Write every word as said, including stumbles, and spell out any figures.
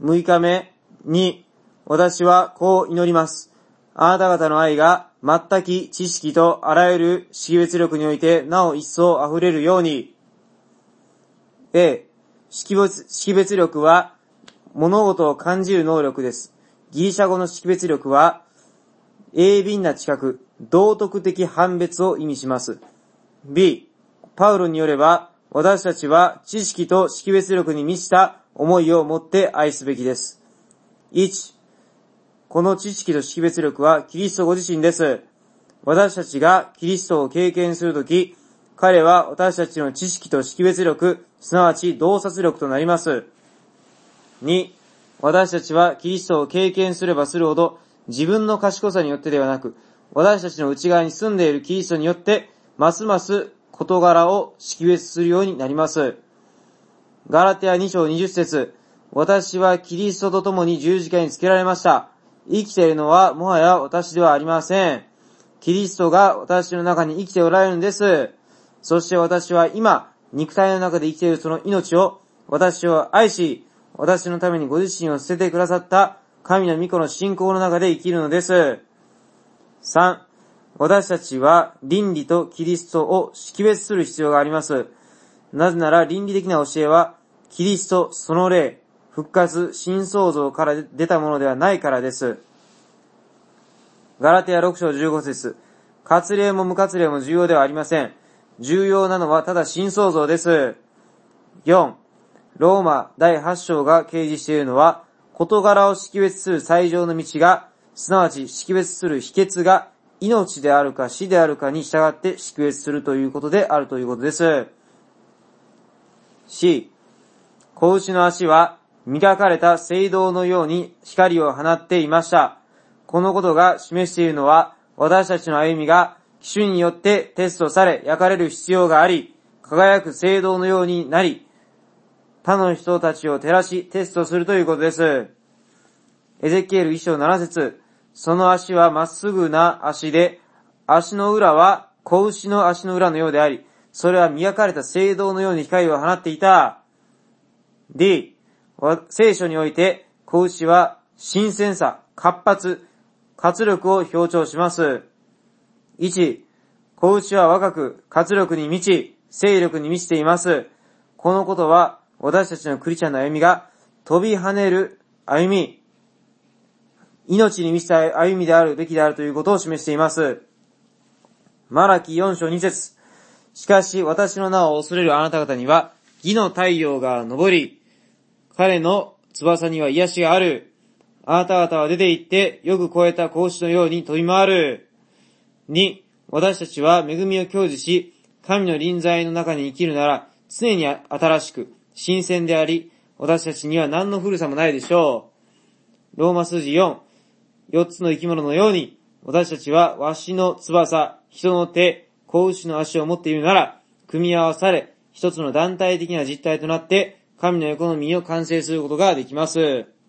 むいかめに、私はこう祈ります。あなた方の愛が全き知識とあらゆる識別力においてなお一層溢れるように。A、識別、識別力は物事を感じる能力です。ギリシャ語の識別力は鋭敏な知覚、道徳的判別を意味します。B、パウロによれば私たちは知識と識別力に満ちた思いを持って愛すべきです。いち、この知識と識別力はキリストご自身です。私たちがキリストを経験するとき、彼は私たちの知識と識別力、すなわち洞察力となります。に、私たちはキリストを経験すればするほど、自分の賢さによってではなく、私たちの内側に住んでいるキリストによって、ますます事柄を識別するようになります。ガラテヤに章にじゅっ節、私はキリストと共に十字架につけられました。生きているのはもはや私ではありません。キリストが私の中に生きておられるんです。そして私は今、肉体の中で生きているその命を、私を愛し、私のためにご自身を捨ててくださった神の御子の信仰の中で生きるのです。さん、私たちは倫理とキリストを識別する必要があります。なぜなら倫理的な教えは、キリスト、その霊、復活、新創造から出たものではないからです。ガラテヤろく章じゅうご節、割礼も無割礼も重要ではありません。重要なのはただ新創造です。よん、ローマだいはち章が掲示しているのは、事柄を識別する最上の道が、すなわち識別する秘訣が、命であるか死であるかに従って識別するということであるということです。C、子牛の足は磨かれた青銅のように光を放っていました。このことが示しているのは、私たちの歩みが主によってテストされ焼かれる必要があり、輝く青銅のようになり、他の人たちを照らしテストするということです。エゼキエルいち章なな節、その足はまっすぐな足で、足の裏は子牛の足の裏のようであり、それは磨かれた青銅のように光を放っていた。D、聖書において子牛は新鮮さ、活発、活力を強調します。いち、子牛は若く活力に満ち、勢力に満ちています。このことは私たちのクリスチャンの歩みが飛び跳ねる歩み、命に満ちた歩みであるべきであるということを示しています。マラキよん章に節、しかし私の名を恐れるあなた方には義の太陽が昇り、彼の翼には癒しがある。あなた方は出て行ってよく肥えた子牛のように飛び回る。に、私たちは恵みを享受し、神の臨在の中に生きるなら常に新しく、新鮮であり、私たちには何の古さもないでしょう。ローマ数字よん、四つの生き物のように、私たちはわしの翼、人の手、子牛の足を持っているなら、組み合わされ、一つの団体的な実体となって、神のエコノミーを完成することができます。